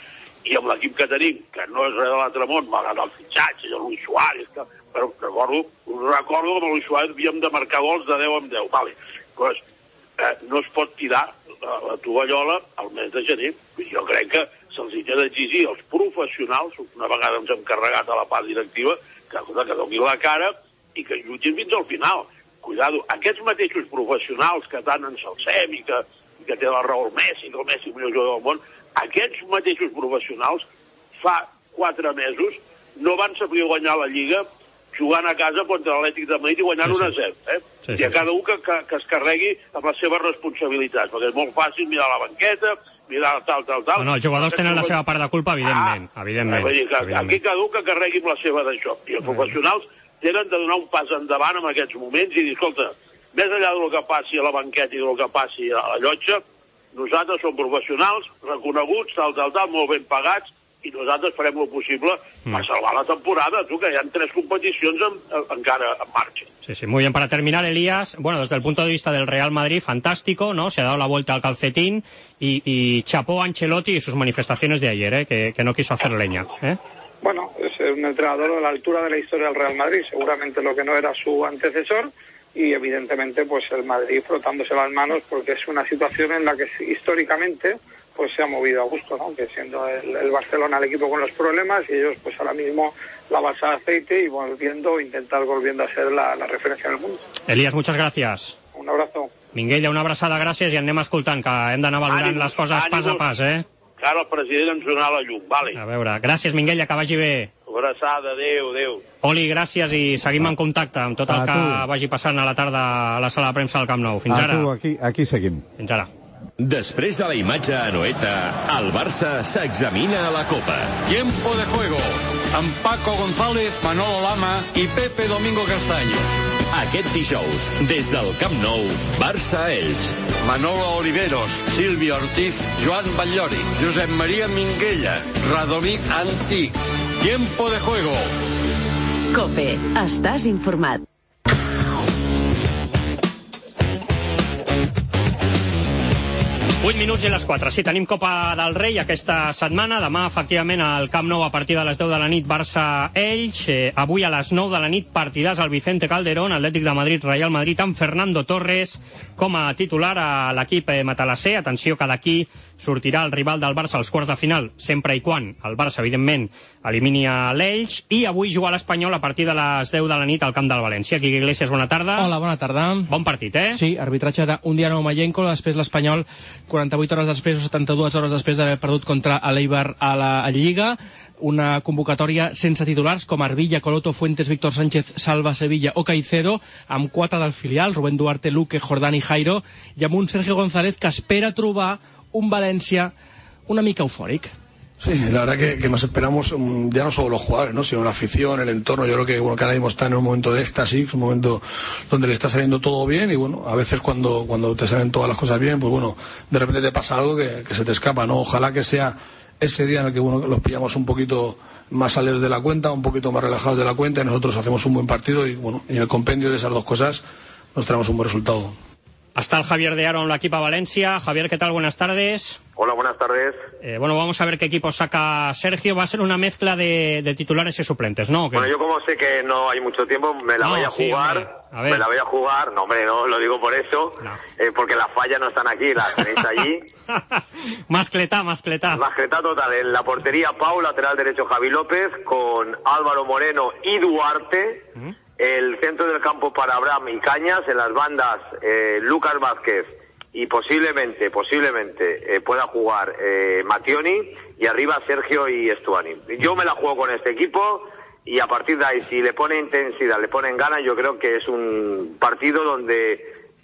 i amb l'equip que tenim, que no és res de l'altre món, malgrat el fitxatge, el Luis Suárez, que, però recordo, recordo que amb el Luis Suárez havíem de marcar gols de deu en deu. Vale. Pues, eh, no es pot tirar la, la tovallola al mes de gener. Jo crec que se'ls ha d'exigir als professionals, una vegada ens hem carregat a la part directiva, que, que donin la cara i que jutgin fins al final. Cuidado, aquests mateixos professionals que tant ens alcem i que, i que té la raó el Messi, que el Messi és el millor jugador del món, aquests mateixos professionals fa quatre mesos no van saber guanyar la Lliga jugant a casa contra l'Atlètic de Madrid i guanyant sí, sí. un a zero. Eh? Sí, sí, I a cada sí. un que, que, que es carregui amb les seves responsabilitats, perquè és molt fàcil mirar la banqueta, mirar tal, tal, tal... No, no, els jugadors tenen la seva part de culpa, evidentment. Ah, evidentment, dir que, evidentment. Aquí cada un que carregui amb la seva d'això. I els professionals tenen de donar un pas endavant en aquests moments i dir, escolta, més enllà del que passi a la banqueta i del que passi a la llotja, nosaltres som professionals, reconeguts, tal, tal, tal, molt ben pagats, i nosaltres farem el possible per salvar la temporada. Tu, que hi ha tres competicions en, en, encara en marcha. Sí, sí, muy bien. Para terminar, Elías, bueno, desde el punto de vista del Real Madrid, fantástico, ¿no? Se ha dado la vuelta al calcetín y, y chapó a Ancelotti y sus manifestaciones de ayer, ¿eh? Que, que no quiso hacer leña, ¿eh? Bueno, es un entrenador a la altura de la historia del Real Madrid, seguramente lo que no era su antecesor, y evidentemente pues el Madrid frotándose las manos porque es una situación en la que históricamente pues se ha movido a gusto, ¿no? Que siendo el, el Barcelona el equipo con los problemas y ellos pues ahora mismo la balsa de aceite y volviendo, intentar volviendo a ser la, la referencia en el mundo. Elías, muchas gracias. Un abrazo. Minguella, una abraçada, gràcies, i anem escoltant, que hem d'anar valorant les coses pas a pas, eh? Que ara el president ens donarà la llum, vale? A veure, gràcies, Minguella, que vagi bé. Abraçada, adéu, adéu. Oli, gràcies, i seguim en contacte amb tot el que vagi passant a la tarda a la sala de premsa del Camp Nou. Fins ara. A tu, aquí, aquí seguim. Fins ara. Després de la imatge a Anoeta, el Barça s'examina a la Copa. Tiempo de juego. Amb Paco González, Manolo Lama i Pepe Domingo Castaño. Aquest dijous, des del Camp Nou, Barça-Elx. Manolo Oliveros, Silvio Ortiz, Joan Batllori, Josep Maria Minguella, Radomí Antic. Tiempo de juego. COPE. Estàs informat. vuit minuts i les quatre. Sí, tenim Copa del Rei aquesta setmana. Demà, efectivament, al Camp Nou a partir de les deu de la nit, Barça-Elx. Eh, avui a les nou de la nit, partidàs al Vicente Calderón, Atlètic de Madrid, Real Madrid, amb Fernando Torres com a titular a l'equip eh, matalasser. Atenció, que d'aquí sortirà el rival del Barça als quarts de final, sempre i quan el Barça, evidentment, elimini a l'Elx. I avui juga l'Espanyol a partir de les deu de la nit al Camp del València. Quique Iglesias, bona tarda. Hola, bona tarda. Bon partit, eh? Sí, arbitratge d'un Diano Mayenko, després l'Espanyol, quaranta-vuit hores després o setanta-dues hores després d'haver perdut contra l'Eibar a la Lliga. Una convocatòria sense titulars com Arbilla, Coloto, Fuentes, Víctor Sánchez, Salva, Sevilla o Caicedo, amb quatre del filial, Rubén Duarte, Luque, Jordán i Jairo, i amb un Sergio González que espera trobar un Valencia una mica eufòric. Sí, la verdad que, que más esperamos um, ya no solo los jugadores, ¿no? Sino la afición, el entorno. Yo creo que bueno, cada mismo está en un momento de éxtasis, un momento donde le está saliendo todo bien y bueno, a veces cuando, cuando te salen todas las cosas bien, pues bueno, de repente te pasa algo que, que se te escapa, ¿no? Ojalá que sea ese día en el que bueno, los pillamos un poquito más alegres de la cuenta, un poquito más relajados de la cuenta y nosotros hacemos un buen partido y bueno, y en el compendio de esas dos cosas nos traemos un buen resultado. Hasta el Javier de Aro en la equipa Valencia. Javier, ¿qué tal? Buenas tardes. Hola, buenas tardes. Eh, bueno, vamos a ver qué equipo saca Sergio. Va a ser una mezcla de, de titulares y suplentes, ¿no? Bueno, yo como sé que no hay mucho tiempo, me la no, voy a sí, jugar. A ver. Me la voy a jugar. No, hombre, no lo digo por eso. No. Eh, porque las fallas no están aquí, las tenéis allí. Mascletá, mascletá. Mascletá total. En la portería, Pau, lateral derecho, Javi López, con Álvaro Moreno y Duarte. ¿Mm? El centro del campo para Abraham y Cañas, en las bandas eh, Lucas Vázquez y posiblemente, posiblemente eh, pueda jugar eh, Mattioni y arriba Sergio y Estuani. Yo me la juego con este equipo y a partir de ahí, si le pone intensidad, le ponen ganas, yo creo que es un partido donde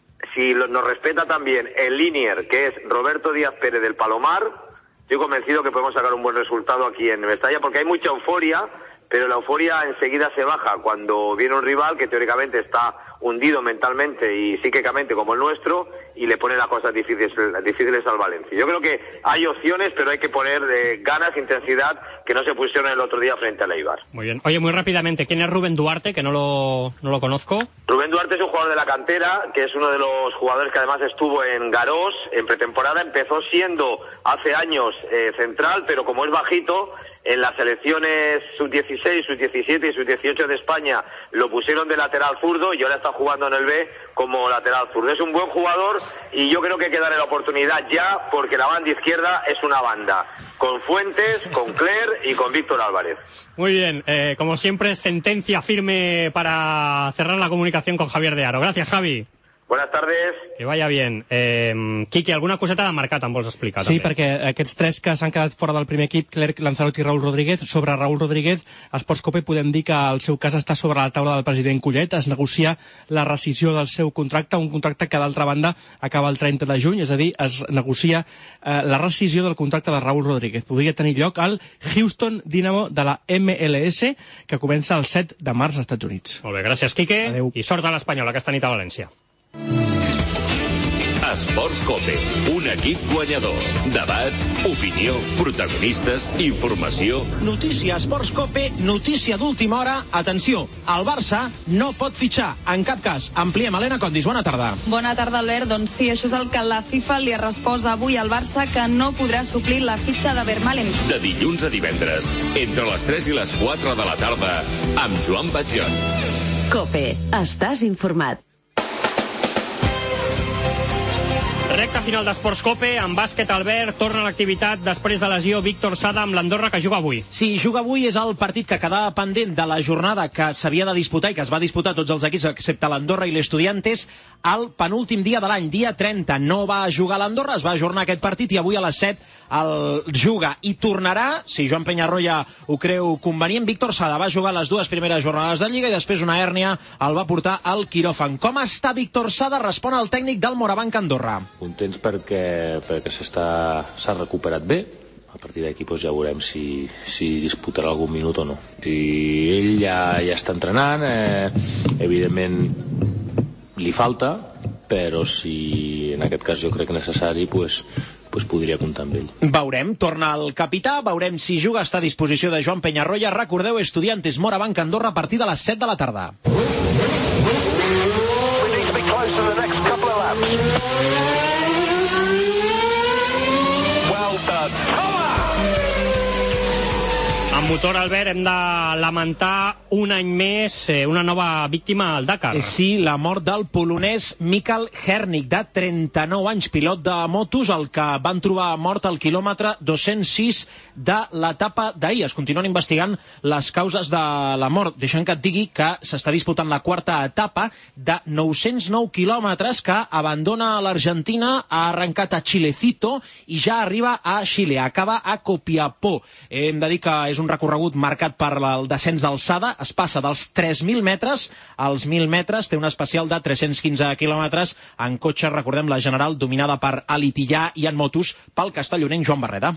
si lo, nos respeta también el linier, que es Roberto Díaz Pérez del Palomar, estoy convencido que podemos sacar un buen resultado aquí en Mestalla porque hay mucha euforia. Pero la euforia enseguida se baja cuando viene un rival que teóricamente está hundido mentalmente y psíquicamente como el nuestro y le pone las cosas difíciles, difíciles al Valencia. Yo creo que hay opciones, pero hay que poner eh, ganas, intensidad, que no se pusieron el otro día frente al Eibar. Muy bien. Oye, muy rápidamente, ¿quién es Rubén Duarte? Que no lo, no lo conozco. Rubén Duarte es un jugador de la cantera, que es uno de los jugadores que además estuvo en Garós en pretemporada. Empezó siendo hace años eh, central, pero como es bajito, en las selecciones sub dieciséis, sub diecisiete y sub dieciocho de España lo pusieron de lateral zurdo y ahora está jugando en el B como lateral zurdo. Es un buen jugador y yo creo que hay que darle la oportunidad ya, porque la banda izquierda es una banda con Fuentes, con Cler y con Víctor Álvarez. Muy bien, eh, como siempre, sentencia firme para cerrar la comunicación con Javier de Aro. Gracias, Javi. Buenas tardes. Que vaya bien. Eh, Quique, alguna coseta de marcat em vols explicar? Sí, també? perquè aquests tres que s'han quedat fora del primer equip, Clerc, Lanzarote i Raúl Rodríguez, sobre Raúl Rodríguez, a Sports Cope podem dir que el seu cas està sobre la taula del president Collet. Es negocia la rescissió del seu contracte, un contracte que d'altra banda acaba el trenta de juny, és a dir, es negocia eh, la rescissió del contracte de Raúl Rodríguez. Podria tenir lloc al Houston Dynamo de la M L S, que comença el set de març als Estats Units. Molt bé, gràcies, Quique. Adeu. I sort a l'Espanyol aquesta nit a València. Esports Cope, un equip guanyador. Debats, opinió, protagonistes, informació. Notícia Esports Cope, notícia d'última hora. Atenció, el Barça no pot fitxar, en cap cas. Ampliem, Helena Condis, bona tarda. Bona tarda, Albert. Doncs sí, això és el que la FIFA li ha respost avui al Barça, que no podrà suplir la fitxa de Vermaelen. De dilluns a divendres, entre les tres i les quatre de la tarda, amb Joan Batllon. Cope, estàs informat. Recta final d'Esports Cope, en bàsquet, Albert, torna a l'activitat després de lesió Víctor Sada amb l'Andorra, que juga avui. Sí, juga avui, és el partit que quedava pendent de la jornada que s'havia de disputar i que es va disputar tots els equips excepte l'Andorra i l'Estudiantes al penúltim dia de l'any, dia trenta. No va jugar l'Andorra, es va ajornar aquest partit i avui a les set el juga i tornarà, si Joan Peñarroya ho creu convenient. Víctor Sada va jugar les dues primeres jornades de Lliga i després una hèrnia el va portar al quiròfan. Com està Víctor Sada? Respon el tècnic del Morabanc Andorra. Contents perquè, perquè s'està s'ha recuperat bé. A partir d'aquí doncs, ja veurem si, si disputarà algun minut o no. Si ell ja, ja està entrenant, eh, evidentment li falta, però si en aquest cas jo crec necessari, doncs, pues podria comptar amb ell. Veurem, torna el capità, veurem si juga, està a disposició de Joan Peñarroya. Recordeu, Estudiantes Morabanc Andorra a partir de les set de la tarda. Amb motor, Albert, hem de lamentar un any més eh, una nova víctima al Dakar. Sí, la mort del polonès Mikael Hernik, de trenta-nou anys, pilot de motos, el que van trobar mort al quilòmetre dos-cents sis de l'etapa d'ahir. Es continuen investigant les causes de la mort. Deixa'm que et digui que s'està disputant la quarta etapa de nou-cents nou quilòmetres que abandona l'Argentina, ha arrencat a Chilecito i ja arriba a Xile, acaba a Copiapó. Hem de dir que és un recorregut marcat per el descens d'alçada, es passa dels tres mil metres als mil metres, té un especial de tres-cents quinze quilòmetres en cotxe, recordem, la general dominada per Alitillà, i en motos pel castellonenc Joan Barreda.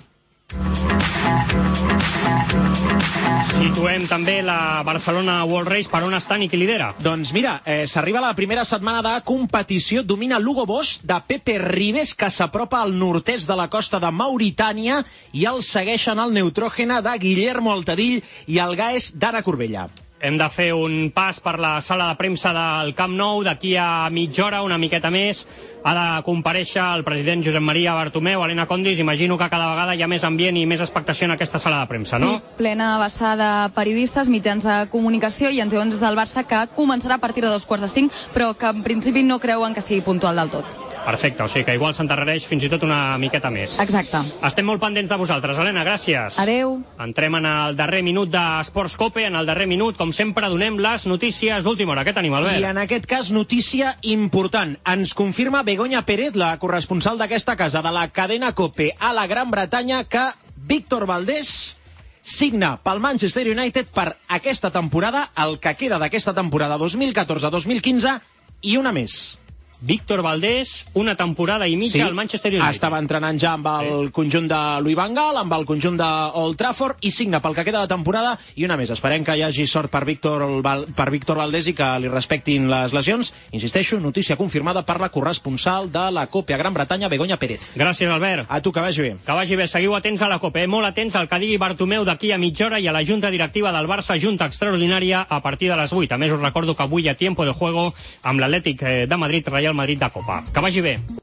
Situem també la Barcelona World Race, per on estan i qui lidera? Doncs mira, eh, s'arriba a la primera setmana de competició, domina l'Hugo Boss de Pepe Ribes, que s'apropa al nord-est de la costa de Mauritània, i el segueixen el Neutrògena de Guillermo Altadill i el Gaes d'Anna Corbella. Hem de fer un pas per la sala de premsa del Camp Nou. D'aquí a mitja hora, una miqueta més, ha de comparèixer el president Josep Maria Bartomeu. Helena Condis, imagino que cada vegada hi ha més ambient i més expectació en aquesta sala de premsa, no? Sí, plena vessada de periodistes, mitjans de comunicació, i ens diuen des del Barça que començarà a partir de dos quarts de cinc, però que en principi no creuen que sigui puntual del tot. Perfecte, o sigui que igual s'endarrereix fins i tot una miqueta més. Exacte. Estem molt pendents de vosaltres, Helena, gràcies. Adeu. Entrem en el darrer minut d'Esports Cope. En el darrer minut, com sempre, donem les notícies d'última hora. Què tenim, Albert? I en aquest cas, notícia important. Ens confirma Begoña Pérez, la corresponsal d'aquesta casa, de la cadena Cope a la Gran Bretanya, que Víctor Valdés signa pel Manchester United per aquesta temporada, el que queda d'aquesta temporada dos mil catorze dos mil quinze, i una més. Víctor Valdés, una temporada i mitja Sí, al Manchester United. estava entrenant ja amb el sí. conjunt de Louis van Gaal, amb el conjunt de Old Trafford, i signa pel que queda de temporada, i una més. Esperem que hi hagi sort per Víctor, Val, per Víctor Valdés i que li respectin les lesions. Insisteixo, notícia confirmada per la corresponsal de la COPE a Gran Bretanya, Begoña Pérez. Gràcies, Albert. A tu, que vagi bé. Que vagi bé. Seguiu atents a la COPE, eh? Molt atents al que digui Bartomeu d'aquí a mitja hora i a la Junta Directiva del Barça, Junta Extraordinària, a partir de les vuit. A més, us recordo que avui hi ha tiempo de juego amb l'Atlètic de Madrid, Real Madrid de Copa. Que vagi bé.